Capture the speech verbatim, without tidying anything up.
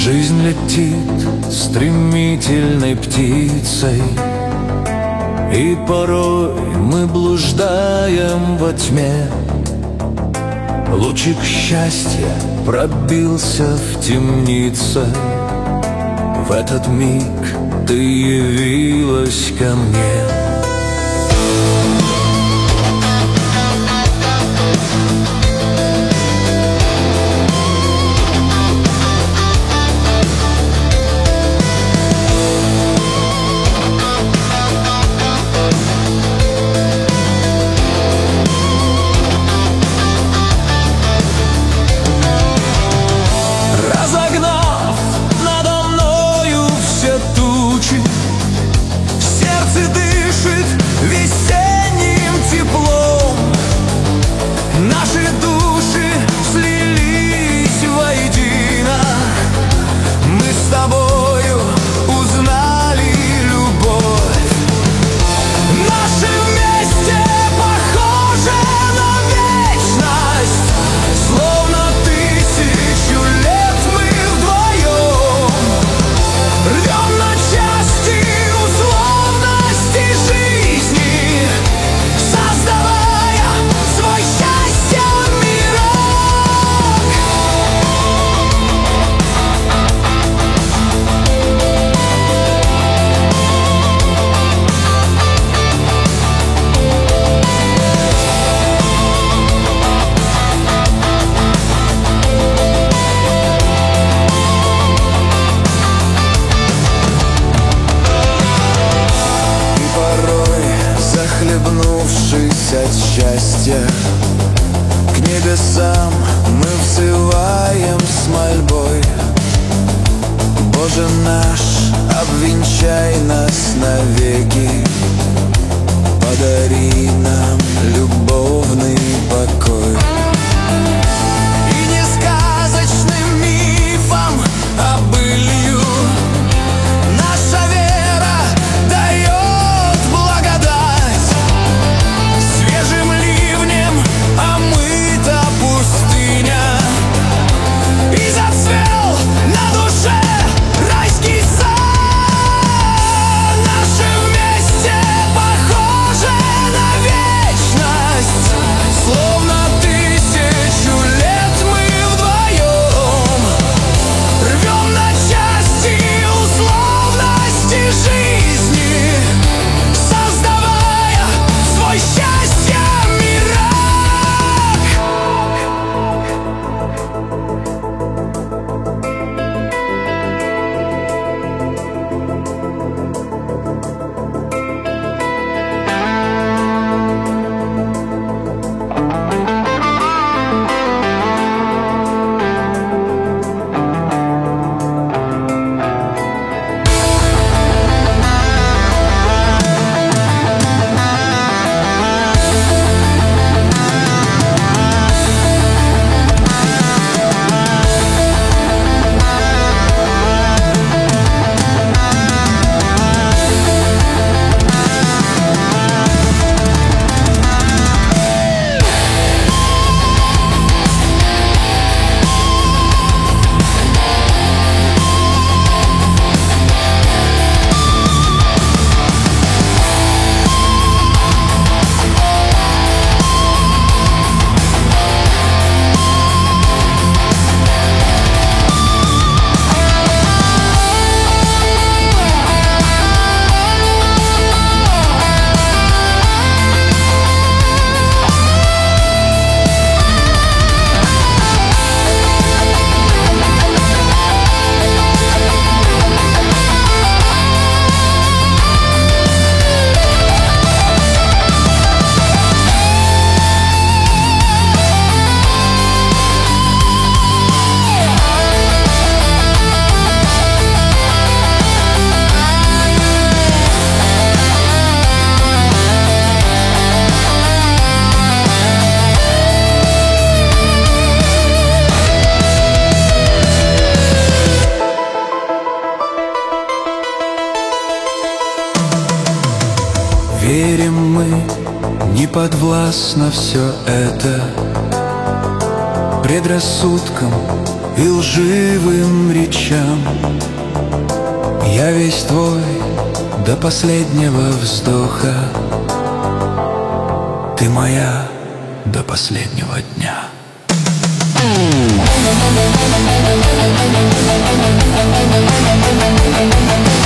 Жизнь летит стремительной птицей, и порой мы блуждаем во тьме. Лучик счастья пробился в темнице. В этот миг ты явилась ко мне. Захлебнувшись от счастья, к небесам мы взываем с мольбой: Боже наш, обвенчай нас навеки, подари нам любовный покой. И не сказочным мифом, а былью наша вера дает благодать. Свежим ливнем омыта пустыня, и зацвел на душе райский сад. Наше вместе похоже на вечность, словно тысячу лет мы вдвоем рвем на части условности жизни, создавая свой счастья мирок. Верим мы, не подвластно все это предрассудкам и лживым речам. Я весь твой до последнего вздоха, ты моя до последнего дня. Thank you.